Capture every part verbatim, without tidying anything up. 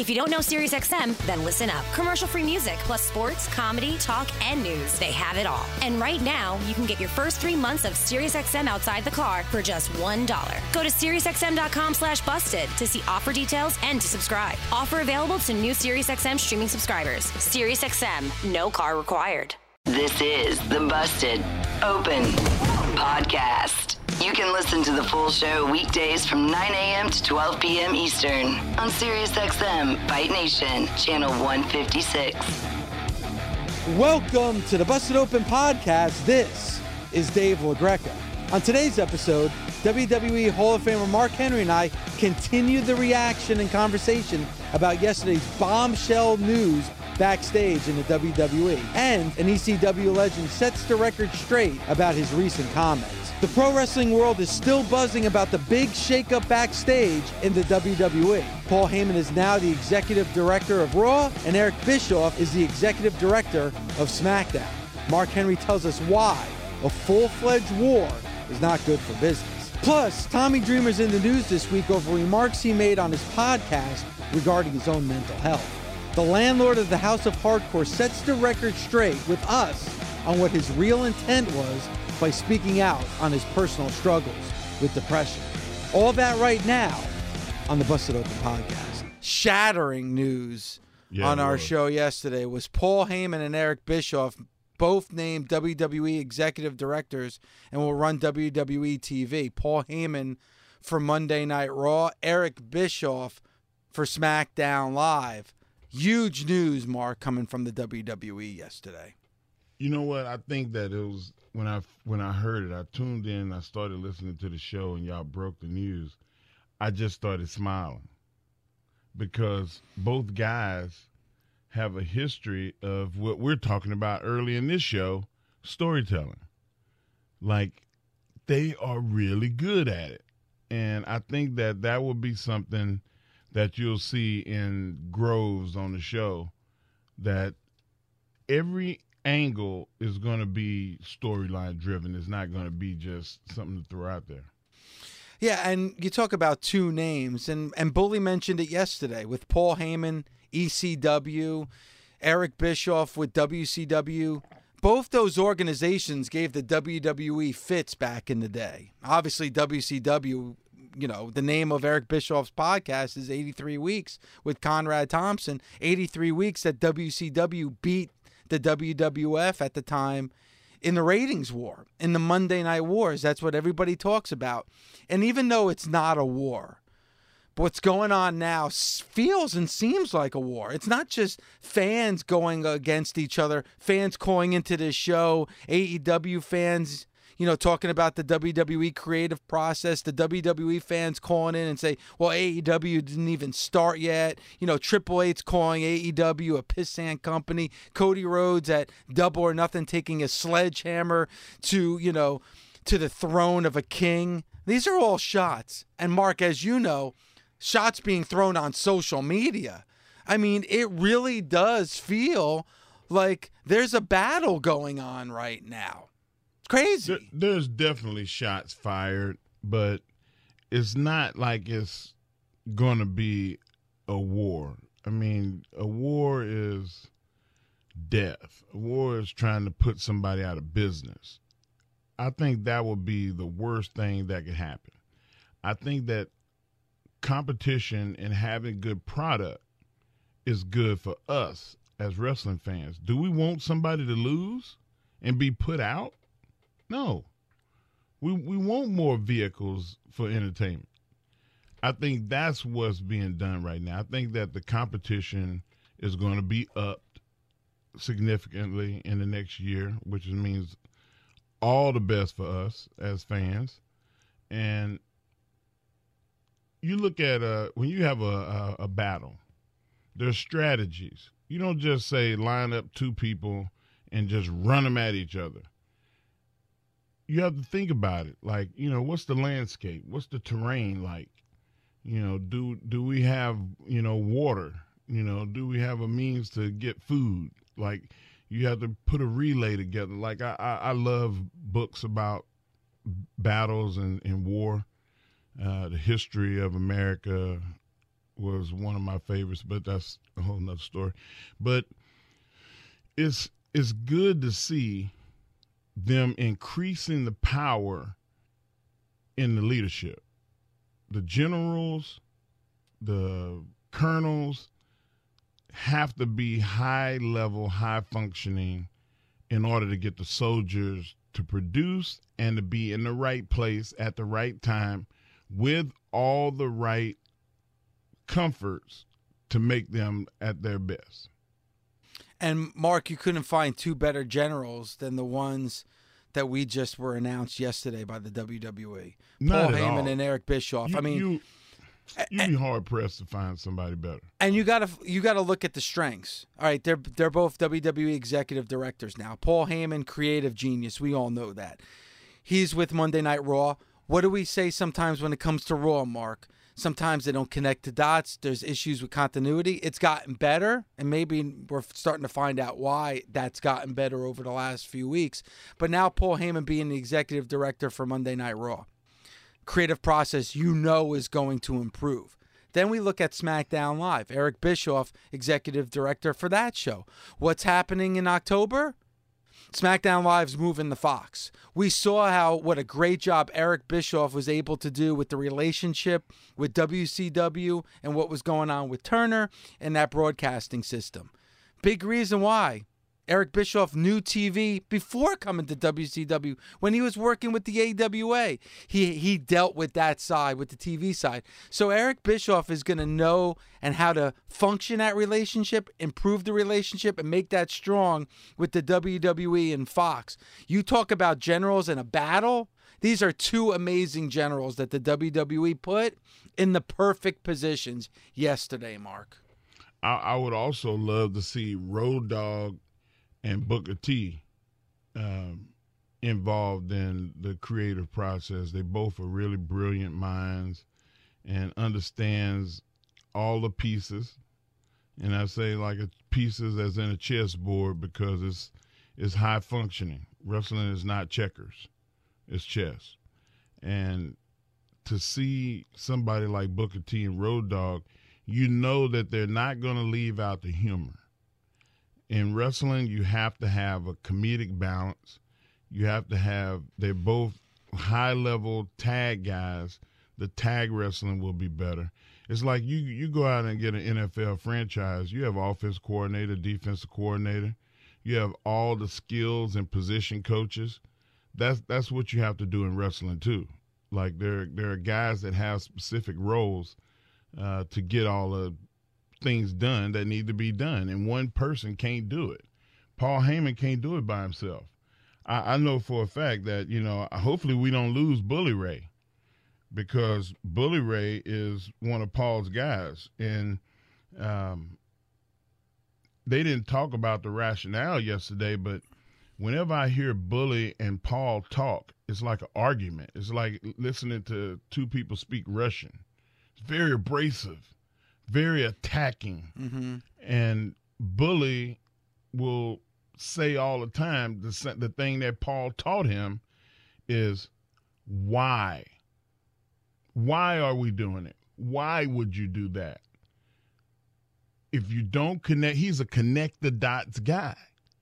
If you don't know SiriusXM, then listen up. Commercial-free music, plus sports, comedy, talk, and news. They have it all. And right now, you can get your first three months of SiriusXM outside the car for just one dollar. Go to SiriusXM.com slash busted to see offer details and to subscribe. Offer available to new SiriusXM streaming subscribers. SiriusXM, no car required. This is the Busted Open Podcast. You can listen to the full show weekdays from nine a.m. to twelve p.m. Eastern on SiriusXM Fight Nation, channel one fifty-six. Welcome to the Busted Open Podcast. This is Dave LaGreca. On today's episode, W W E Hall of Famer Mark Henry and I continue the reaction and conversation about yesterday's bombshell news backstage in the W W E. And an E C W legend sets the record straight about his recent comments. The pro wrestling world is still buzzing about the big shakeup backstage in the W W E. Paul Heyman is now the executive director of Raw, and Eric Bischoff is the executive director of SmackDown. Mark Henry tells us why a full-fledged war is not good for business. Plus, Tommy Dreamer's in the news this week over remarks he made on his podcast regarding his own mental health. The landlord of the House of Hardcore sets the record straight with us on what his real intent was by speaking out on his personal struggles with depression. All that right now on the Busted Open Podcast. Shattering news yeah, on our show yesterday was Paul Heyman and Eric Bischoff, both named W W E executive directors and will run W W E T V. Paul Heyman for Monday Night Raw, Eric Bischoff for SmackDown Live. Huge news, Mark, coming from the W W E yesterday. You know what? I think that it was when I when I heard it, I tuned in, I started listening to the show, and y'all broke the news. I just started smiling because both guys have a history of what we're talking about early in this show, storytelling. Like, they are really good at it. And I think that that will be something that you'll see in Groves on the show, that every angle is going to be storyline driven. It's not going to be just something to throw out there. Yeah, and you talk about two names, and, and Bully mentioned it yesterday with Paul Heyman, E C W, Eric Bischoff with W C W. Both those organizations gave the W W E fits back in the day. Obviously, W C W, you know, the name of Eric Bischoff's podcast is eighty-three weeks with Conrad Thompson. eighty-three weeks that W C W beat the W W F at the time in the ratings war, in the Monday Night Wars. That's what everybody talks about. And even though it's not a war, what's going on now feels and seems like a war. It's not just fans going against each other, fans calling into this show, A E W fans, you know, talking about the W W E creative process, the W W E fans calling in and say, well, A E W didn't even start yet. You know, Triple H's calling A E W a pissant company. Cody Rhodes at Double or Nothing taking a sledgehammer to, you know, to the throne of a king. These are all shots. And Mark, as you know, shots being thrown on social media. I mean, it really does feel like there's a battle going on right now. Crazy. There, there's definitely shots fired, but it's not like it's going to be a war. I mean, a war is death. A war is trying to put somebody out of business. I think that would be the worst thing that could happen. I think that competition and having good product is good for us as wrestling fans. Do we want somebody to lose and be put out? No. We we want more vehicles for entertainment. I think that's what's being done right now. I think that the competition is going to be upped significantly in the next year, which means all the best for us as fans. And you look at uh, when you have a, a, a battle, there's strategies. You don't just say line up two people and just run them at each other. You have to think about it. Like, you know, what's the landscape? What's the terrain like? You know, do do we have, you know, water? You know, do we have a means to get food? Like, you have to put a relay together. Like, I, I, I love books about battles and, and war, uh, the history of America was one of my favorites, but that's a whole nother story. But it's it's good to see them increasing the power in the leadership. The generals, the colonels have to be high level, high functioning in order to get the soldiers to produce and to be in the right place at the right time with all the right comforts to make them at their best. And Mark, you couldn't find two better generals than the ones that we just were announced yesterday by the W W E. Not Paul at Heyman all. and Eric Bischoff. You, I mean, you, you'd be hard pressed to find somebody better. And you gotta you gotta look at the strengths. All right, they're they're both W W E executive directors now. Paul Heyman, creative genius. We all know that. He's with Monday Night Raw. What do we say sometimes when it comes to Raw, Mark? Sometimes they don't connect the dots. There's issues with continuity. It's gotten better, and maybe we're starting to find out why that's gotten better over the last few weeks. But now Paul Heyman being the executive director for Monday Night Raw. Creative process you know is going to improve. Then we look at SmackDown Live. Eric Bischoff, executive director for that show. What's happening in October? SmackDown Live's moving the Fox. We saw how what a great job Eric Bischoff was able to do with the relationship with W C W and what was going on with Turner and that broadcasting system. Big reason why. Eric Bischoff knew T V before coming to W C W when he was working with the A W A. He he dealt with that side, with the T V side. So Eric Bischoff is going to know and how to function that relationship, improve the relationship, and make that strong with the W W E and Fox. You talk about generals in a battle. These are two amazing generals that the W W E put in the perfect positions yesterday, Mark. I, I would also love to see Road Dogg and Booker T um, involved in the creative process. They both are really brilliant minds and understands all the pieces. And I say like a pieces as in a chessboard because it's it's high functioning. Wrestling is not checkers. It's chess. And to see somebody like Booker T and Road Dogg, you know that they're not going to leave out the humor. In wrestling, you have to have a comedic balance. You have to have, they're both high-level tag guys. The tag wrestling will be better. It's like you you go out and get an N F L franchise. You have offense coordinator, defensive coordinator. You have all the skills and position coaches. That's that's what you have to do in wrestling too. Like there there are guys that have specific roles uh, to get all the things done that need to be done, and one person can't do it. Paul Heyman can't do it by himself. I, I know for a fact that, you know, hopefully we don't lose Bully Ray, because Bully Ray is one of Paul's guys, and um, they didn't talk about the rationale yesterday, but whenever I hear Bully and Paul talk, it's like an argument. It's like listening to two people speak Russian. It's very abrasive, very attacking. Mm-hmm. And Bully will say all the time, the, the thing that Paul taught him is why? Why are we doing it? Why would you do that? If you don't connect, he's a connect the dots guy.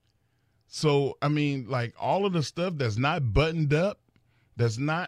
So, I mean, like all of the stuff that's not buttoned up, that's not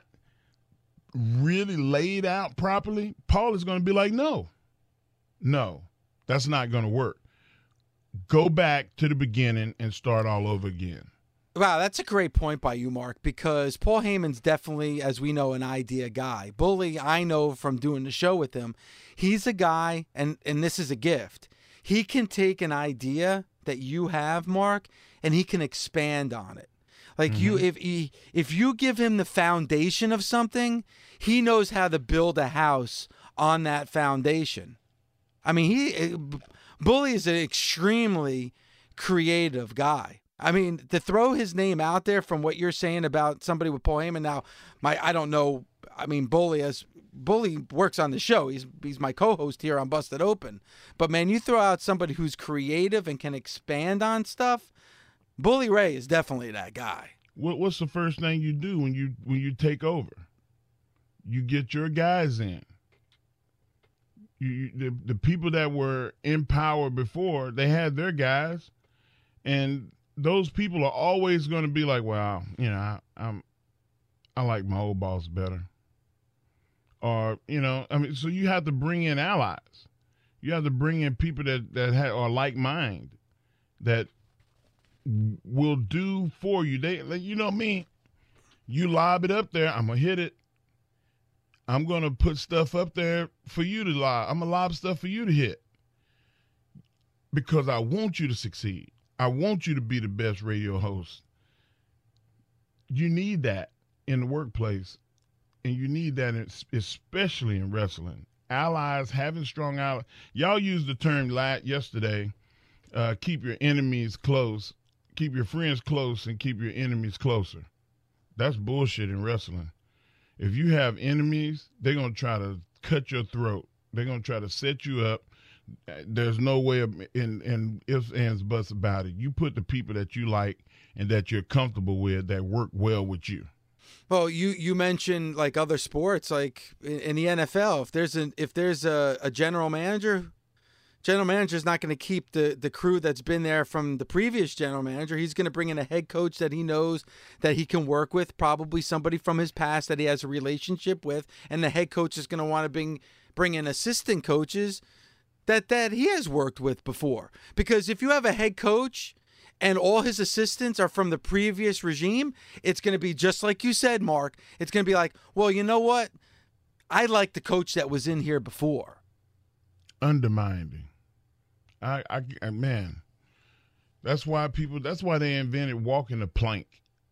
really laid out properly, Paul is going to be like, no. No, that's not going to work. Go back to the beginning and start all over again. Wow, that's a great point by you, Mark, because Paul Heyman's definitely, as we know, an idea guy. Bully, I know from doing the show with him, he's a guy, and, and this is a gift. He can take an idea that you have, Mark, and he can expand on it. Like mm-hmm. you, if he, if you give him the foundation of something, he knows how to build a house on that foundation. I mean, he Bully is an extremely creative guy. I mean, to throw his name out there from what you're saying about somebody with Paul Heyman now, my I don't know. I mean, Bully as Bully works on the show. He's he's my co-host here on Busted Open. But man, you throw out somebody who's creative and can expand on stuff. Bully Ray is definitely that guy. What what's the first thing you do when you when you take over? You get your guys in. You, the, the people that were in power before, they had their guys, and those people are always going to be like, well, you know, I, I'm, I like my old boss better. Or, you know, I mean, so you have to bring in allies. You have to bring in people that, that have, are like mind, that will do for you. They, like, you know me, you lob it up there, I'm going to hit it. I'm going to put stuff up there for you to lob. I'm going to lob stuff for you to hit. Because I want you to succeed. I want you to be the best radio host. You need that in the workplace. And you need that in, especially in wrestling. Allies, having strong allies. Y'all used the term yesterday, uh, keep your enemies close. Keep your friends close and keep your enemies closer. That's bullshit in wrestling. If you have enemies, they're going to try to cut your throat. They're going to try to set you up. There's no way of, in, in ifs, ands, buts about it. You put the people that you like and that you're comfortable with that work well with you. Well, you, you mentioned like other sports, like in, in the N F L, if there's an if there's a, a general manager, general manager is not going to keep the, the crew that's been there from the previous general manager. He's going to bring in a head coach that he knows that he can work with, probably somebody from his past that he has a relationship with, and the head coach is going to want to bring bring in assistant coaches that that he has worked with before. Because if you have a head coach and all his assistants are from the previous regime, it's going to be just like you said, Mark. It's going to be like, well, you know what? I like the coach that was in here before. Undermining. I, I, I, man, that's why people, that's why they invented walking the plank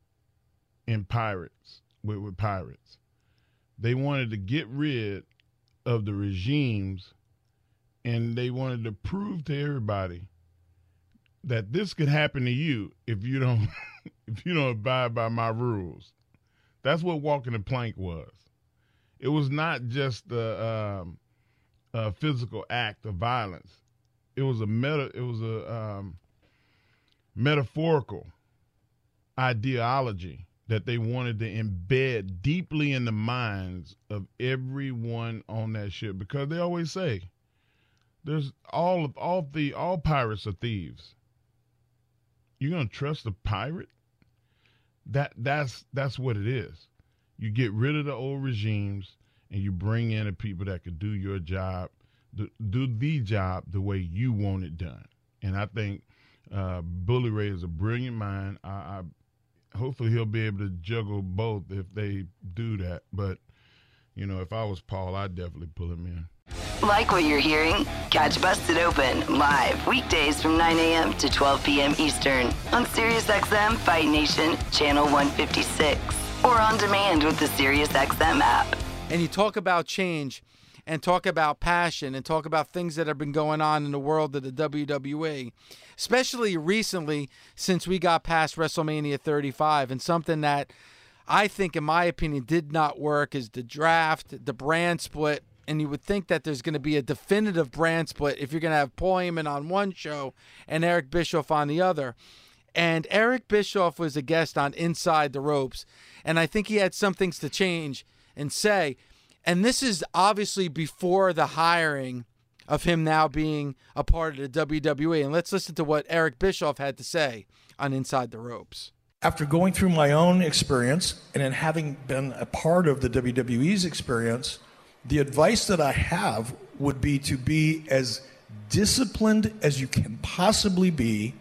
in Pirates, with, with Pirates. They wanted to get rid of the regimes, and they wanted to prove to everybody that this could happen to you if you don't, if you don't abide by my rules. That's what walking the plank was. It was not just the um, a physical act of violence. It was a meta. It was a um, metaphorical ideology that they wanted to embed deeply in the minds of everyone on that ship. Because they always say, "There's all of all the all pirates are thieves." You're gonna trust a pirate? That that's that's what it is. You get rid of the old regimes and you bring in the people that could do your job, do the job the way you want it done. And I think uh, Bully Ray is a brilliant mind. I, I hopefully he'll be able to juggle both if they do that. But you know, if I was Paul, I'd definitely pull him in. Like what you're hearing? Catch Busted Open live weekdays from nine a.m. to twelve p.m. Eastern on SiriusXM Fight Nation Channel one fifty-six or on demand with the SiriusXM app. And you talk about change and talk about passion and talk about things that have been going on in the world of the W W E, especially recently since we got past WrestleMania thirty-five. And something that I think, in my opinion, did not work is the draft, the brand split. And you would think that there's going to be a definitive brand split if you're going to have Paul Heyman on one show and Eric Bischoff on the other. And Eric Bischoff was a guest on Inside the Ropes, and I think he had some things to change and say. And this is obviously before the hiring of him now being a part of the W W E. And let's listen to what Eric Bischoff had to say on Inside the Ropes. After going through my own experience and then having been a part of the W W E's experience, the advice that I have would be to be as disciplined as you can possibly be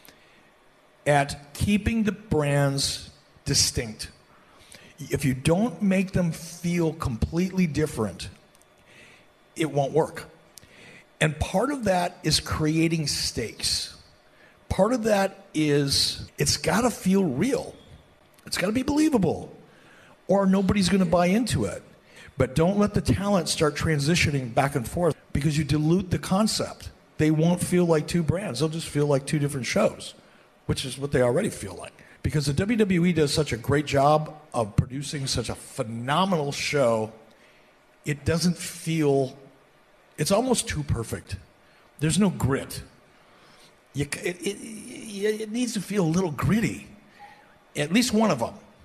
at keeping the brands distinct. If you don't make them feel completely different, it won't work. And part of that is creating stakes. Part of that is it's got to feel real. It's got to be believable, or nobody's going to buy into it. But don't let the talent start transitioning back and forth because you dilute the concept. They won't feel like two brands. They'll just feel like two different shows, which is what they already feel like. Because the W W E does such a great job of producing such a phenomenal show, it doesn't feel, it's almost too perfect. There's no grit. You, it, it, it needs to feel a little gritty. At least one of them.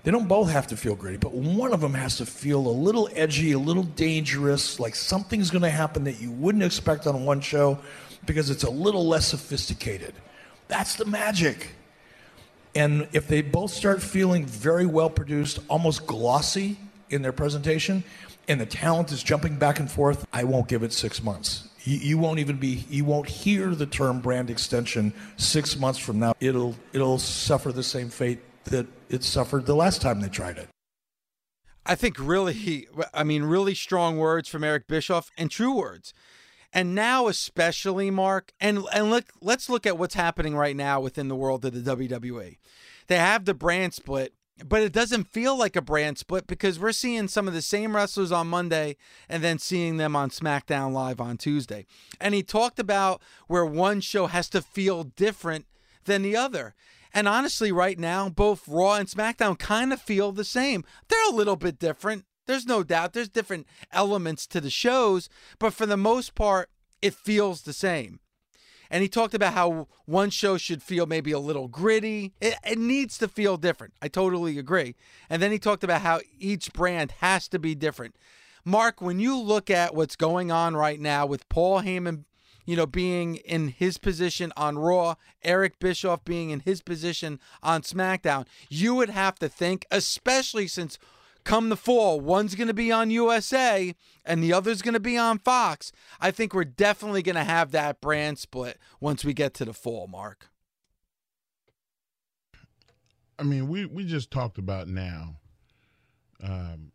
They don't both have to feel gritty, but one of them has to feel a little edgy, a little dangerous, like something's going to happen that you wouldn't expect on one show because it's a little less sophisticated. That's the magic. And if they both start feeling very well produced, almost glossy in their presentation, and the talent is jumping back and forth, I won't give it six months. You, you won't even be, you won't hear the term brand extension six months from now. It'll, it'll suffer the same fate that it suffered the last time they tried it. I think really, I mean, really strong words from Eric Bischoff and true words. And now especially, Mark, and, and look, let's look at what's happening right now within the world of the W W E. They have the brand split, but it doesn't feel like a brand split because we're seeing some of the same wrestlers on Monday and then seeing them on SmackDown Live on Tuesday. And he talked about where one show has to feel different than the other. And honestly, right now, both Raw and SmackDown kind of feel the same. They're a little bit different. There's no doubt. There's different elements to the shows, but for the most part, it feels the same. And he talked about how one show should feel maybe a little gritty. It, it needs to feel different. I totally agree. And then he talked about how each brand has to be different. Mark, when you look at what's going on right now with Paul Heyman, you know, being in his position on Raw, Eric Bischoff being in his position on SmackDown, you would have to think, especially since come the fall, one's going to be on U S A and the other's going to be on Fox. I think we're definitely going to have that brand split once we get to the fall, Mark. I mean, we, we just talked about now um,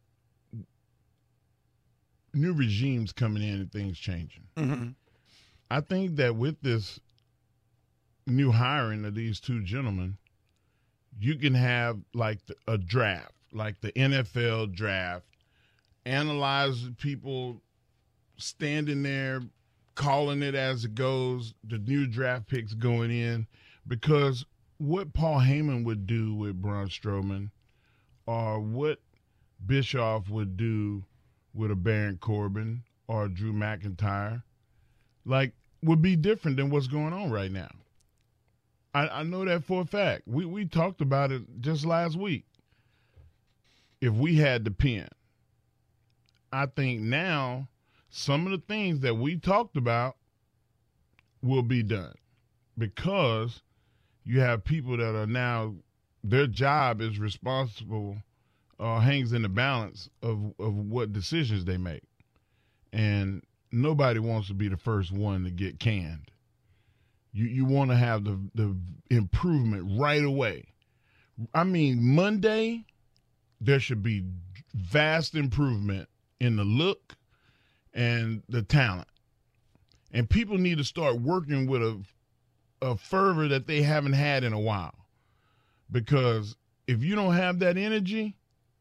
new regimes coming in and things changing. Mm-hmm. I think that with this new hiring of these two gentlemen, you can have like a draft, like the N F L draft, analyze people standing there, calling it as it goes, the new draft picks going in, because what Paul Heyman would do with Braun Strowman or what Bischoff would do with a Baron Corbin or Drew McIntyre, like, would be different than what's going on right now. I, I know that for a fact. We we talked about it just last week. If we had the pen, I think now some of the things that we talked about will be done because you have people that are now, their job is responsible or uh, hangs in the balance of, of what decisions they make. And nobody wants to be the first one to get canned. You you want to have the, the improvement right away. I mean, Monday, there should be vast improvement in the look and the talent. And people need to start working with a, a fervor that they haven't had in a while. Because if you don't have that energy,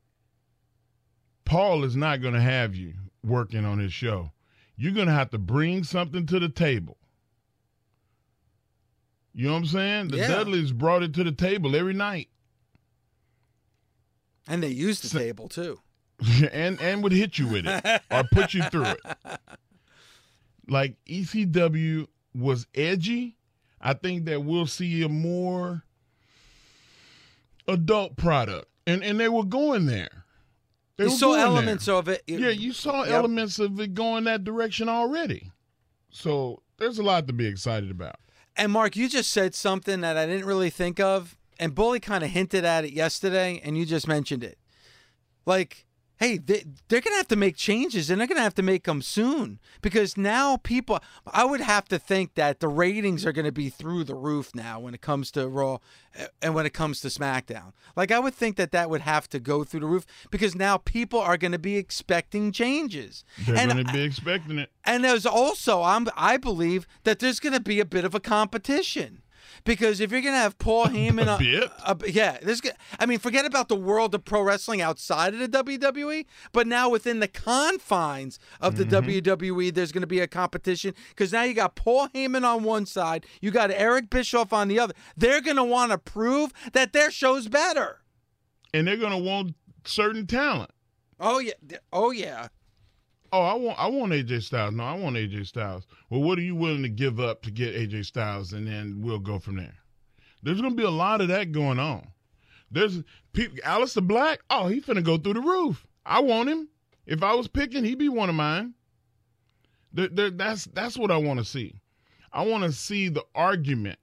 Paul is not going to have you working on his show. You're going to have to bring something to the table. You know what I'm saying? The yeah. Dudleys brought it to the table every night. And they used the so, table, too. and and would hit you with it or put you through it. Like, E C W was edgy. I think that we'll see a more adult product. And and they were going there. They you were saw going elements there. of it. Yeah, you saw yep. elements of it going that direction already. So there's a lot to be excited about. And, Mark, you just said something that I didn't really think of, and Bully kind of hinted at it yesterday, and you just mentioned it. Like, hey, they, they're going to have to make changes, and they're going to have to make them soon, because now people, I would have to think that the ratings are going to be through the roof now when it comes to Raw and when it comes to SmackDown. Like, I would think that that would have to go through the roof, because now people are going to be expecting changes. They're going to be expecting it. And there's also, I'm, I believe, that there's going to be a bit of a competition. Because if you're going to have Paul Heyman, a bit? Uh, uh, yeah, there's. I mean, forget about the world of pro wrestling outside of the W W E, but now within the confines of the mm-hmm. W W E, there's going to be a competition. Because now you got Paul Heyman on one side, you got Eric Bischoff on the other. They're going to want to prove that their show's better, and they're going to want certain talent. Oh yeah, oh yeah. Oh, I want I want A J Styles. No, I want A J Styles. Well, what are you willing to give up to get A J Styles, and then we'll go from there. There's going to be a lot of that going on. There's people, Alistair Black. Oh, he finna go through the roof. I want him. If I was picking, he'd be one of mine. There, there, that's that's what I want to see. I want to see the argument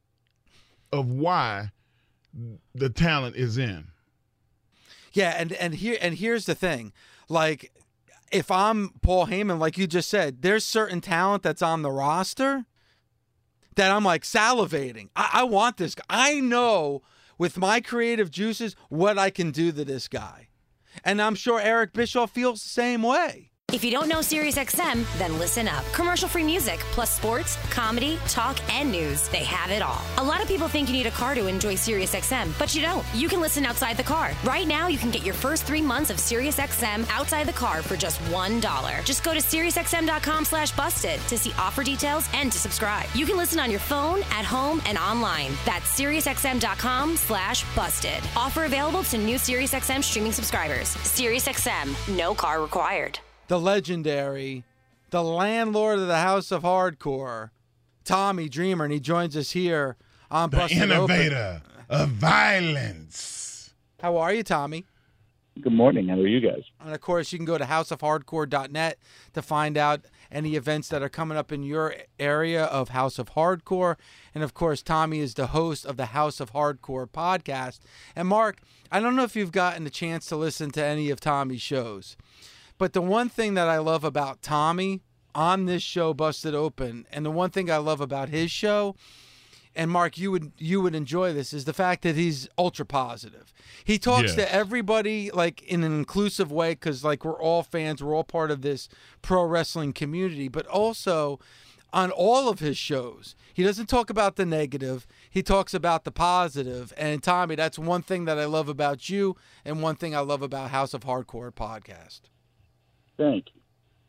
of why the talent is in. Yeah, and and here and here's the thing. Like, if I'm Paul Heyman, like you just said, there's certain talent that's on the roster that I'm like salivating. I, I want this guy. I know with my creative juices what I can do to this guy. And I'm sure Eric Bischoff feels the same way. If you don't know SiriusXM, then listen up. Commercial-free music, plus sports, comedy, talk, and news. They have it all. A lot of people think you need a car to enjoy SiriusXM, but you don't. You can listen outside the car. Right now, you can get your first three months of SiriusXM outside the car for just one dollar. Just go to SiriusXM.com slash busted to see offer details and to subscribe. You can listen on your phone, at home, and online. That's SiriusXM.com slash busted. Offer available to new SiriusXM streaming subscribers. SiriusXM, no car required. The legendary, the landlord of the House of Hardcore, Tommy Dreamer, and he joins us here on The Busted innovator Open. of violence. How are you, Tommy? Good morning. How are you guys? And, of course, you can go to house of hardcore dot net to find out any events that are coming up in your area of House of Hardcore. And, of course, Tommy is the host of the House of Hardcore podcast. And, Mark, I don't know if you've gotten the chance to listen to any of Tommy's shows, but the one thing that I love about Tommy on this show, Busted Open, and the one thing I love about his show, and Mark, you would you would enjoy this, is the fact that he's ultra positive. He talks Yes. to everybody like in an inclusive way, because like we're all fans, we're all part of this pro wrestling community, but also on all of his shows, he doesn't talk about the negative. He talks about the positive. And Tommy, that's one thing that I love about you, and one thing I love about House of Hardcore podcast. Thank you.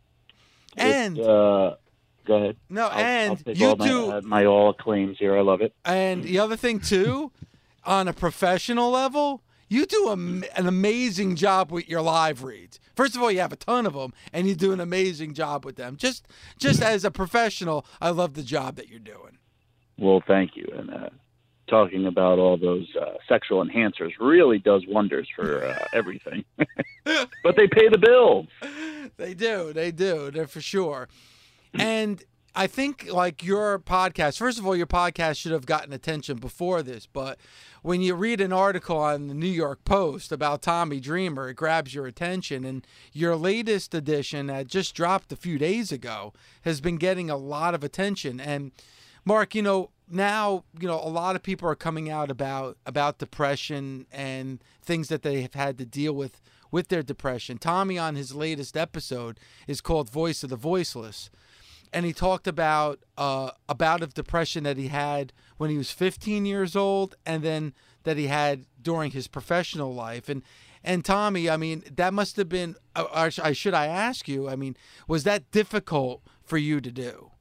And It, uh, go ahead. no, I'll, and I'll take you all my, do. uh, my all claims here. I love it. And the other thing too, on a professional level, you do a, an amazing job with your live reads. First of all, you have a ton of them, and you do an amazing job with them. Just, just as a professional, I love the job that you're doing. Well, thank you. And uh, talking about all those uh, sexual enhancers really does wonders for uh, everything. But they pay the bills. They do. They do. They're for sure. And I think like your podcast, first of all, your podcast should have gotten attention before this, but when you read an article on the New York Post about Tommy Dreamer, it grabs your attention. And your latest edition that just dropped a few days ago has been getting a lot of attention. And Mark, you know, now, you know, a lot of people are coming out about about depression and things that they have had to deal with with their depression. Tommy, on his latest episode, is called Voice of the Voiceless. And he talked about uh, a bout of depression that he had when he was fifteen years old, and then that he had during his professional life. And and Tommy, I mean, that must have been, uh, I should I ask you, I mean, was that difficult for you to do?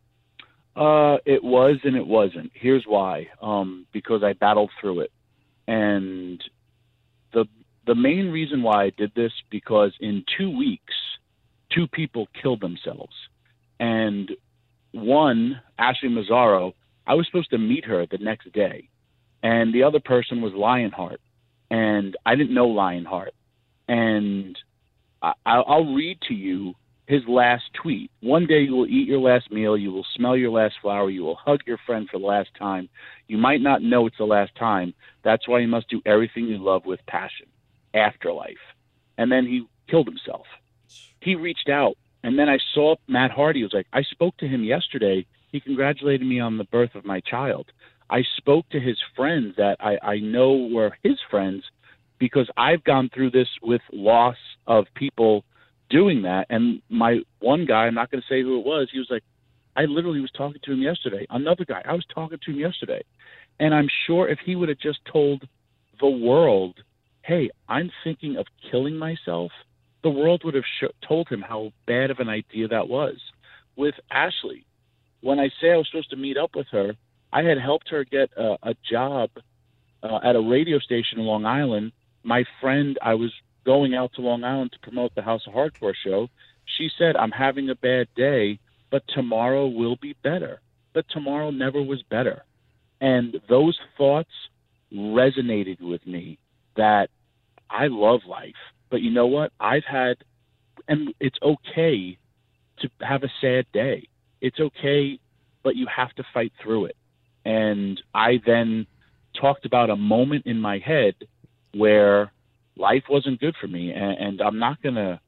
Uh, it was and it wasn't. Here's why. Um, because I battled through it. And the the main reason why I did this, because in two weeks, two people killed themselves. And one, Ashley Mazzaro, I was supposed to meet her the next day. And the other person was Lionheart. And I didn't know Lionheart. And I, I'll read to you his last tweet. One day you will eat your last meal. You will smell your last flower. You will hug your friend for the last time. You might not know it's the last time. That's why you must do everything you love with passion. Afterlife. And then he killed himself. He reached out. And then I saw Matt Hardy. He was like, I spoke to him yesterday. He congratulated me on the birth of my child. I spoke to his friends that I, I know were his friends, because I've gone through this with loss of people doing that. And my one guy, I'm not going to say who it was, he was like, I literally was talking to him yesterday. Another guy, I was talking to him yesterday. And I'm sure if he would have just told the world, hey, I'm thinking of killing myself, the world would have sh- told him how bad of an idea that was. With Ashley, when I say I was supposed to meet up with her, I had helped her get a, a job uh, at a radio station in Long Island. My friend, I was going out to Long Island to promote the House of Hardcore show. She said, I'm having a bad day, but tomorrow will be better. But tomorrow never was better. And those thoughts resonated with me that I love life. But you know what? I've had, and it's okay to have a sad day. It's okay, but you have to fight through it. And I then talked about a moment in my head where life wasn't good for me. And, and I'm not going to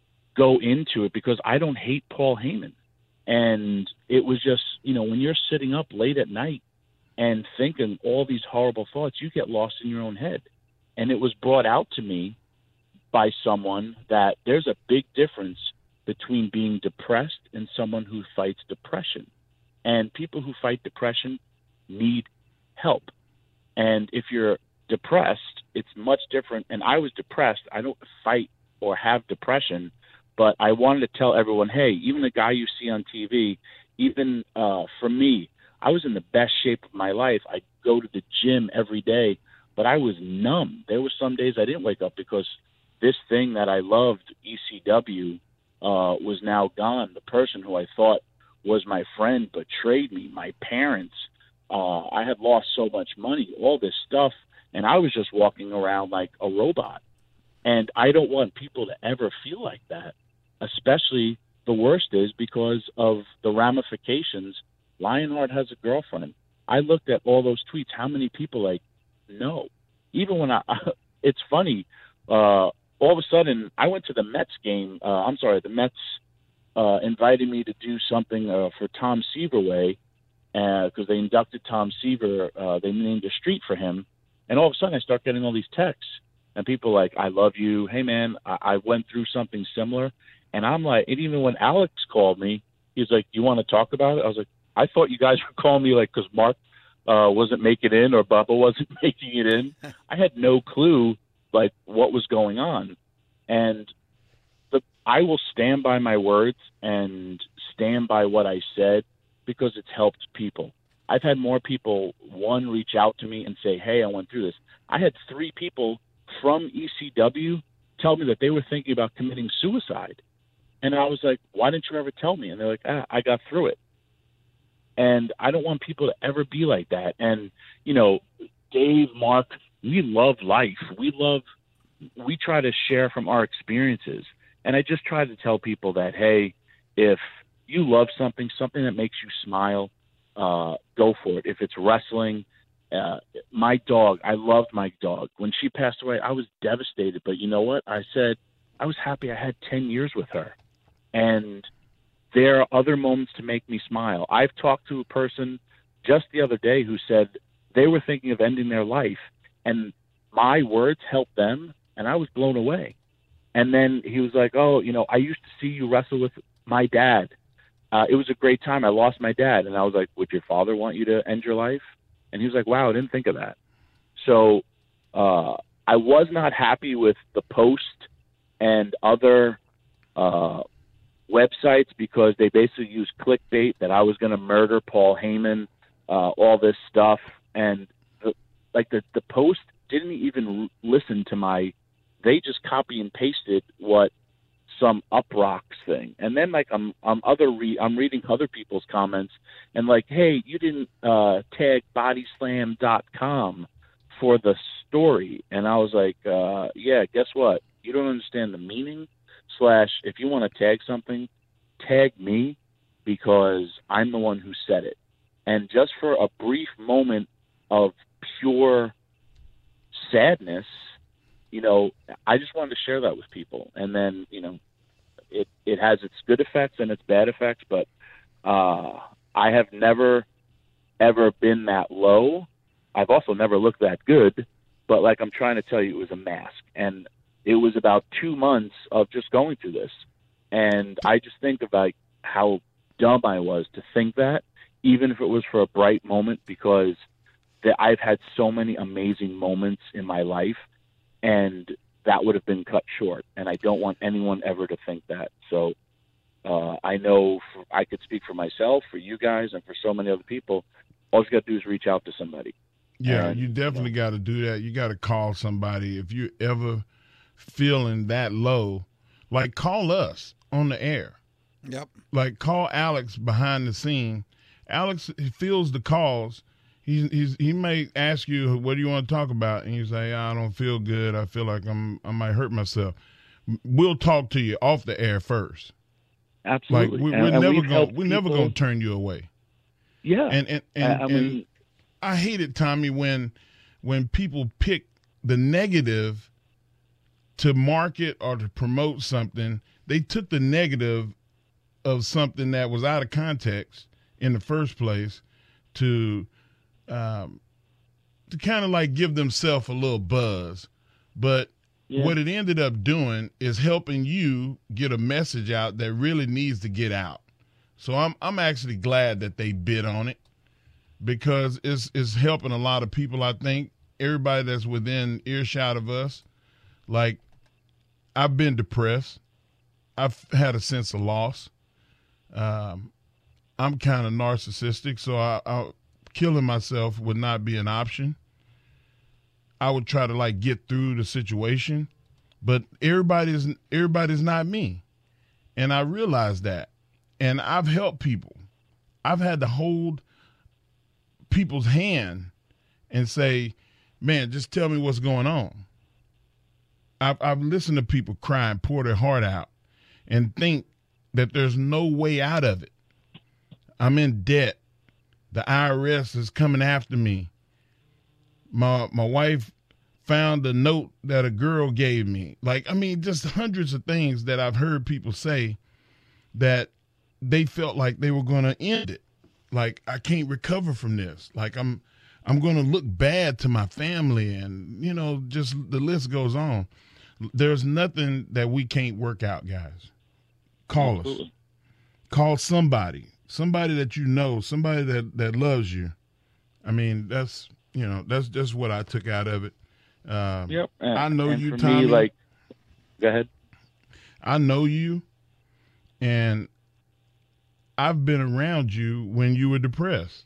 go into it because I don't hate Paul Heyman. And it was just, you know, when you're sitting up late at night and thinking all these horrible thoughts, you get lost in your own head. And it was brought out to me by someone that there's a big difference between being depressed and someone who fights depression. And people who fight depression need help. And if you're depressed, it's much different. And I was depressed. I don't fight or have depression, but I wanted to tell everyone, hey, even the guy you see on T V, even uh, for me, I was in the best shape of my life. I go to the gym every day, but I was numb. There were some days I didn't wake up because this thing that I loved, E C W, uh, was now gone. The person who I thought was my friend betrayed me. My parents, uh, I had lost so much money, all this stuff, and I was just walking around like a robot. And I don't want people to ever feel like that, especially the worst is because of the ramifications. Lionheart has a girlfriend. I looked at all those tweets. How many people like, no? Even when I, it's funny, uh, all of a sudden I went to the Mets game. Uh, I'm sorry, the Mets uh, invited me to do something uh, for Tom Seaver because uh, they inducted Tom Seaver. Uh, they named a street for him. And all of a sudden I start getting all these texts. And people like, I love you. Hey, man, I, I went through something similar. And I'm like, and even when Alex called me, he's like, you want to talk about it? I was like, I thought you guys were calling me like because Mark uh, wasn't making it in or Bubba wasn't making it in. I had no clue like what was going on. And the, I will stand by my words and stand by what I said because it's helped people. I've had more people, one, reach out to me and say, hey, I went through this. I had three people from E C W tell me that they were thinking about committing suicide. And I was like, why didn't you ever tell me? And they're like, ah, I got through it. And I don't want people to ever be like that. And, you know, Dave, Mark, we love life. We love, we try to share from our experiences. And I just try to tell people that, hey, if you love something, something that makes you smile, uh, go for it. If it's wrestling, uh, my dog, I loved my dog. When she passed away, I was devastated. But you know what? I said, I was happy I had ten years with her. And there are other moments to make me smile. I've talked to a person just the other day who said they were thinking of ending their life, and my words helped them, and I was blown away. And then he was like, oh, you know, I used to see you wrestle with my dad. Uh, it was a great time. I lost my dad. And I was like, would your father want you to end your life? And he was like, wow, I didn't think of that. So uh, I was not happy with the Post and other uh, websites because they basically used clickbait that I was going to murder Paul Heyman, uh, all this stuff. And the, like the, the Post didn't even listen to my, they just copy and pasted what some Uprocks thing. And then like I'm, I'm other re, I'm reading other people's comments and like, hey, you didn't uh, tag body slam dot com for the story. And I was like, uh, yeah, guess what? You don't understand the meaning. Slash, if you want to tag something, tag me because I'm the one who said it. And just for a brief moment of pure sadness, you know, I just wanted to share that with people. And then, you know, it, it has its good effects and its bad effects, but uh, I have never, ever been that low. I've also never looked that good, but like I'm trying to tell you, it was a mask. And it was about two months of just going through this. And I just think about how dumb I was to think that, even if it was for a bright moment, because that I've had so many amazing moments in my life, and that would have been cut short. And I don't want anyone ever to think that. So uh, I know for, I could speak for myself, for you guys, and for so many other people. All you got to do is reach out to somebody. Yeah, and, you definitely got to do that. You got to call somebody. If you ever feeling that low, like call us on the air. Yep. Like call Alex behind the scene. Alex he feels the calls. He's, he's, he may ask you, what do you want to talk about? And you say, I don't feel good. I feel like I'm, I might hurt myself. We'll talk to you off the air first. Absolutely. Like we, and, we're and never going, we're people, never going to turn you away. Yeah. And, and, and, I, I mean, and I hate it, Tommy, when, when people pick the negative to market or to promote something. They took the negative of something that was out of context in the first place to, um, to kind of like give themselves a little buzz. But yeah. what it ended up doing is helping you get a message out that really needs to get out. So I'm I'm actually glad that they bid on it, because it's it's helping a lot of people. I think everybody that's within earshot of us. Like, I've been depressed. I've had a sense of loss. Um, I'm kind of narcissistic, so I, I killing myself would not be an option. I would try to like get through the situation, but everybody's everybody's not me, and I realize that. And I've helped people. I've had to hold people's hand and say, "Man, just tell me what's going on." I've, I've listened to people cry and pour their heart out, and think that there's no way out of it. I'm in debt. The I R S is coming after me. My my wife found a note that a girl gave me. Like, I mean, just hundreds of things that I've heard people say that they felt like they were going to end it. Like, I can't recover from this. Like, I'm I'm going to look bad to my family, and, you know, just the list goes on. There's nothing that we can't work out, guys. Call Absolutely. us. Call somebody. Somebody that you know, somebody that, that loves you. I mean, that's, you know, that's just what I took out of it. Um, yep. And, I know and you, for Tommy. Me, like, go ahead. I know you, and I've been around you when you were depressed.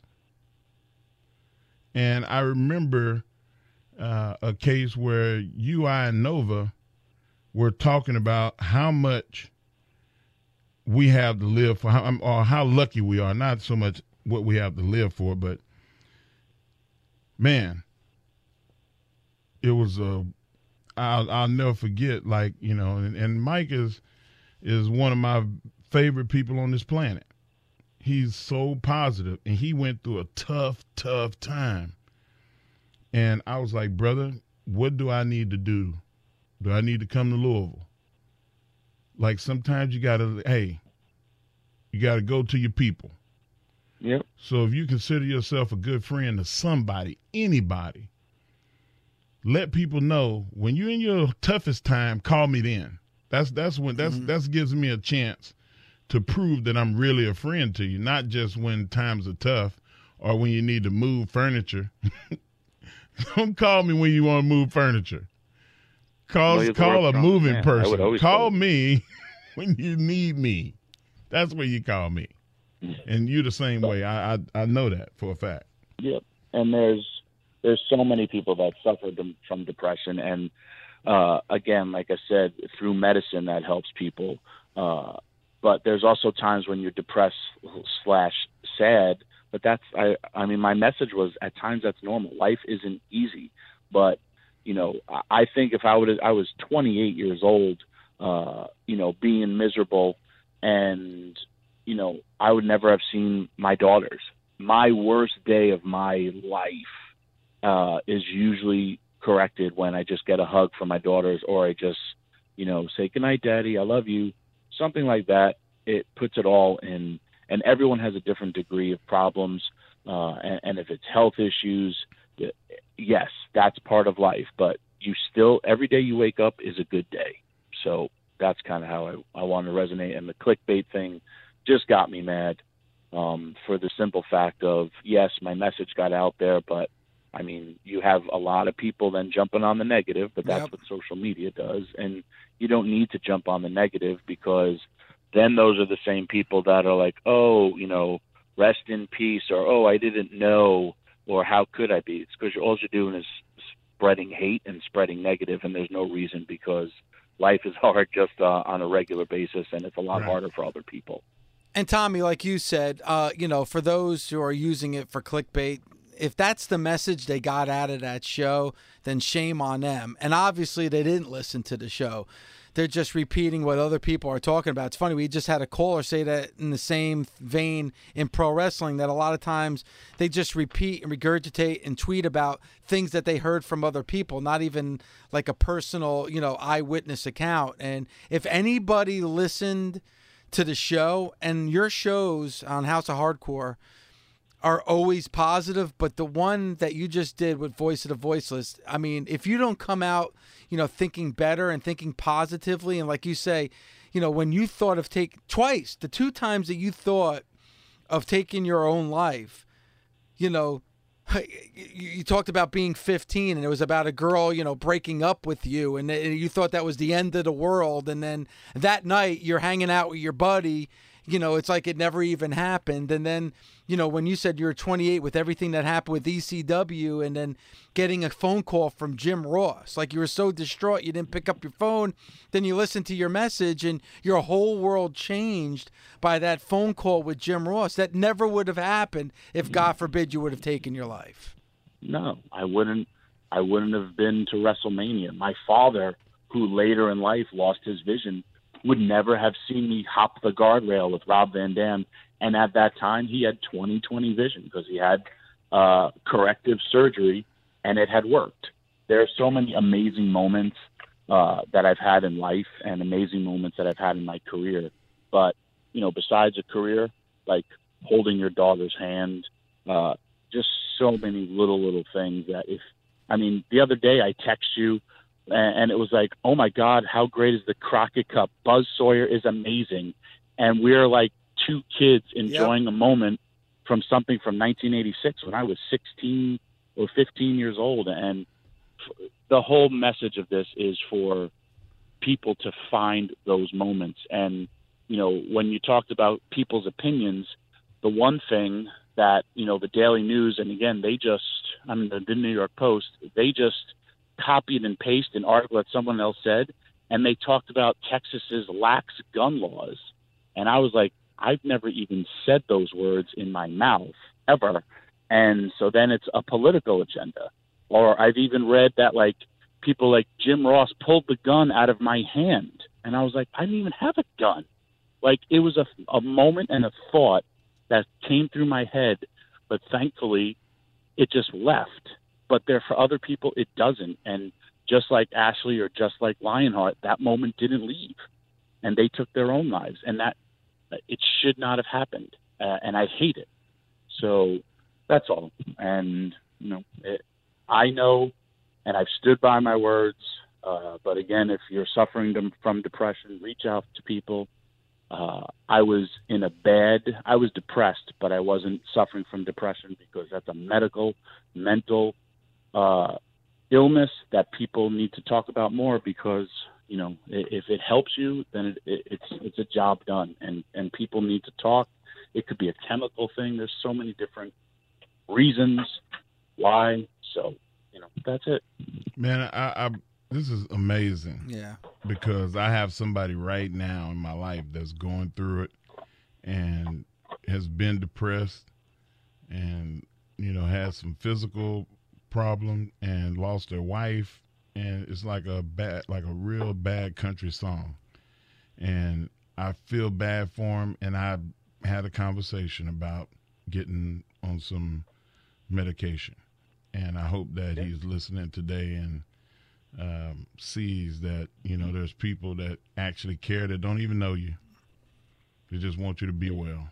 And I remember uh, a case where you, I, and Nova were talking about how much we have to live for, how, or how lucky we are. Not so much what we have to live for, but man, it was a. I'll I'll never forget. Like, you know, and, and Mike is is one of my favorite people on this planet. He's so positive, and he went through a tough, tough time. And I was like, brother, what do I need to do? Do I need to come to Louisville? Like, sometimes you got to, hey, you got to go to your people. Yep. So if you consider yourself a good friend to somebody, anybody, let people know when you're in your toughest time, call me then. That's that's when that's mm-hmm. that gives me a chance to prove that I'm really a friend to you, not just when times are tough or when you need to move furniture. Don't call me when you want to move furniture. Call, well, call a moving man. person. Call me when you need me. That's when you call me. And you're the same way. I, I I know that for a fact. Yep. And there's there's so many people that suffer from depression. And, uh, again, like I said, through medicine that helps people. Uh, but there's also times when you're depressed slash sad. But that's, I, I mean, my message was at times that's normal. Life isn't easy. But, you know, I think if I would, I was twenty-eight years old, uh, you know, being miserable, and, you know, I would never have seen my daughters. My worst day of my life uh, is usually corrected when I just get a hug from my daughters, or I just, you know, say, good night, Daddy, I love you, something like that. It puts it all in, and everyone has a different degree of problems. Uh, and, and if it's health issues, yes, that's part of life, but you still, every day you wake up is a good day. So that's kind of how I, I want to resonate. And the clickbait thing just got me mad, um, for the simple fact of, yes, my message got out there, but I mean, you have a lot of people then jumping on the negative, but that's yep. what social media does. And you don't need to jump on the negative, because then those are the same people that are like, oh, you know, rest in peace, or, oh, I didn't know, or how could I be? It's because all you're doing is spreading hate and spreading negative, and there's no reason, because life is hard just uh, on a regular basis, and it's a lot right. harder for other people. And Tommy, like you said, uh, you know, for those who are using it for clickbait, if that's the message they got out of that show, then shame on them. And obviously they didn't listen to the show. They're just repeating what other people are talking about. It's funny, we just had a caller say that in the same vein in pro wrestling, that a lot of times they just repeat and regurgitate and tweet about things that they heard from other people, not even like a personal, you know, eyewitness account. And if anybody listened to the show, and your shows on House of Hardcore are always positive, but the one that you just did with Voice of the Voiceless, I mean, if you don't come out, you know, thinking better and thinking positively, and like you say, you know, when you thought of take twice, the two times that you thought of taking your own life, you know, you talked about being fifteen and it was about a girl, you know, breaking up with you, and you thought that was the end of the world. And then that night you're hanging out with your buddy, you know, it's like it never even happened. And then, you know, when you said you were twenty-eight with everything that happened with E C W, and then getting a phone call from Jim Ross, like you were so distraught you didn't pick up your phone. Then you listened to your message and your whole world changed by that phone call with Jim Ross. That never would have happened if, God forbid, you would have taken your life. No, I wouldn't. I wouldn't have been to WrestleMania. My father, who later in life lost his vision, would never have seen me hop the guardrail with Rob Van Dam. And at that time, he had twenty twenty vision because he had uh, corrective surgery, and it had worked. There are so many amazing moments uh, that I've had in life and amazing moments that I've had in my career. But, you know, besides a career, like holding your daughter's hand, uh, just so many little, little things that if, I mean, the other day I text you, and it was like, oh, my God, how great is the Crockett Cup? Buzz Sawyer is amazing. And we're like two kids enjoying yep. a moment from something from nineteen eighty-six when I was sixteen or fifteen years old. And the whole message of this is for people to find those moments. And, you know, when you talked about people's opinions, the one thing that, you know, the Daily News, and again, they just, I mean, the New York Post, they just copied and pasted an article that someone else said, and they talked about Texas's lax gun laws. And I was like, I've never even said those words in my mouth ever. And so then it's a political agenda. Or I've even read that, like, people like Jim Ross pulled the gun out of my hand. And I was like, I didn't even have a gun. Like, it was a, a moment and a thought that came through my head, but thankfully it just left. But there, for other people, it doesn't. And just like Ashley or just like Lionheart, that moment didn't leave, and they took their own lives. And that it should not have happened, uh, and I hate it. So that's all. And you know, it, I know, and I've stood by my words. Uh, but again, if you're suffering from depression, reach out to people. Uh, I was in a bad, I was depressed, but I wasn't suffering from depression because that's a medical, mental uh, illness that people need to talk about more because, you know, if it helps you, then it, it, it's it's a job done, and, and people need to talk. It could be a chemical thing. There's so many different reasons why. So, you know, that's it. Man, I, I this is amazing. Yeah. Because I have somebody right now in my life that's going through it and has been depressed and, you know, has some physical problem and lost their wife. And it's like a bad, like a real bad country song. And I feel bad for him. And I had a conversation about getting on some medication. And I hope that he's listening today and um, sees that, you know, there's people that actually care that don't even know you. They just want you to be well.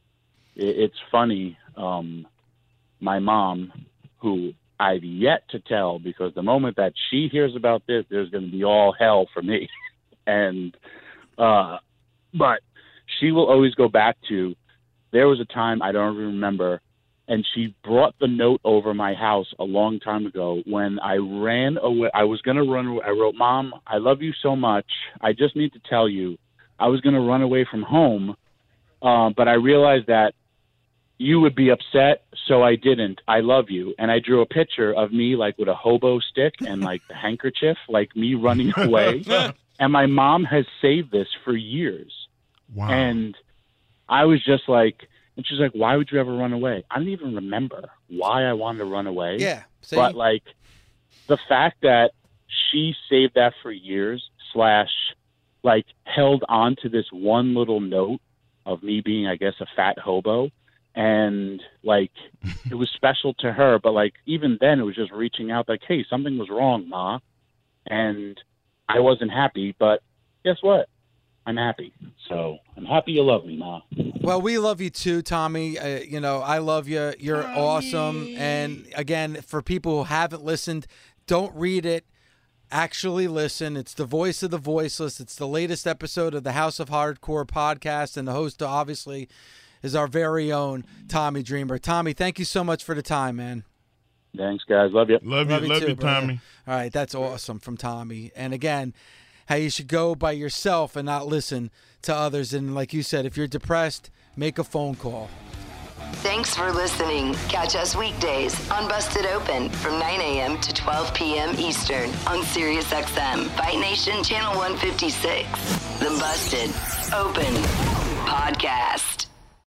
It's funny. Um, my mom, who I've yet to tell, because the moment that she hears about this, there's going to be all hell for me. and, uh, but she will always go back to, there was a time, I don't even remember, and she brought the note over my house a long time ago when I ran away. I was going to run away. I wrote, Mom, I love you so much. I just need to tell you, I was going to run away from home, uh, but I realized that you would be upset, so I didn't. I love you. And I drew a picture of me, like, with a hobo stick and, like, the handkerchief, like me running away. And my mom has saved this for years. Wow. And I was just like, And she's like, why would you ever run away? I don't even remember why I wanted to run away. Yeah. See? But, like, the fact that she saved that for years, slash, like, held on to this one little note of me being, I guess, a fat hobo. And, like, it was special to her. But, like, even then, it was just reaching out like, hey, something was wrong, Ma. And I wasn't happy. But guess what? I'm happy. So I'm happy you love me, Ma. Well, we love you too, Tommy. Uh, you know, I love you. You're Tommy. Awesome. And, again, for people who haven't listened, don't read it. Actually listen. It's the voice of the voiceless. It's the latest episode of the House of Hardcore podcast. And the host, obviously, is our very own Tommy Dreamer. Tommy, thank you so much for the time, man. Thanks, guys. Love you. Love you, love you, love too, you Tommy. All right, that's awesome from Tommy. And again, how you should go by yourself and not listen to others. And like you said, if you're depressed, make a phone call. Thanks for listening. Catch us weekdays on Busted Open from nine a.m. to twelve p.m. Eastern on SiriusXM, Fight Nation Channel one fifty-six. The Busted Open Podcast.